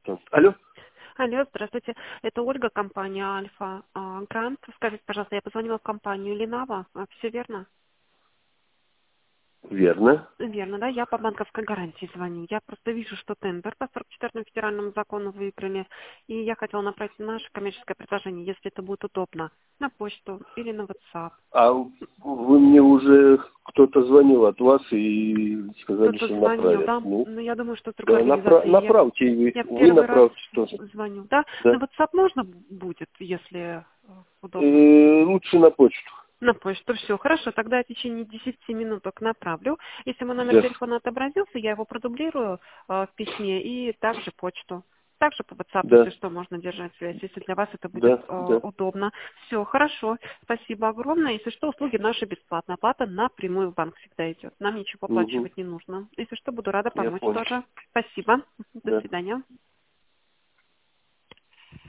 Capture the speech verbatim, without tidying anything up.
Алло. Алло, здравствуйте. Это Ольга, компания Альфа а, Грант. Скажите, пожалуйста, я позвонила в компанию Ленава. Все верно? Верно. Верно, да? Я по банковской гарантии звоню. Я просто вижу, что тендер по сорок четвёртому федеральному закону выиграли. И я хотела направить наше коммерческое предложение, если это будет удобно, на почту или на WhatsApp. А вы мне уже кто-то звонил от вас и сказали, Кто-то что звонил, направят. да? Ну, Ну, я думаю, что с другой да, напра- организации. Я, направьте, и вы, я в вы первый раз направьте тоже. звоню. Да? На Да. WhatsApp можно будет, если э, удобно? Э, лучше на почту. На почту. Все, хорошо. Тогда я в течение десяти минуток направлю. Если мой номер Да. телефона отобразился, я его продублирую э, в письме и также почту. Также по WhatsApp, если Да. что, можно держать связь, если для вас это будет Да. э, Да. удобно. Все, хорошо. Спасибо огромное. Если что, услуги наши бесплатные. Оплата напрямую в банк всегда идет. Нам ничего Угу. оплачивать не нужно. Если что, буду рада Я помочь понял. тоже. Спасибо. До Да. свидания.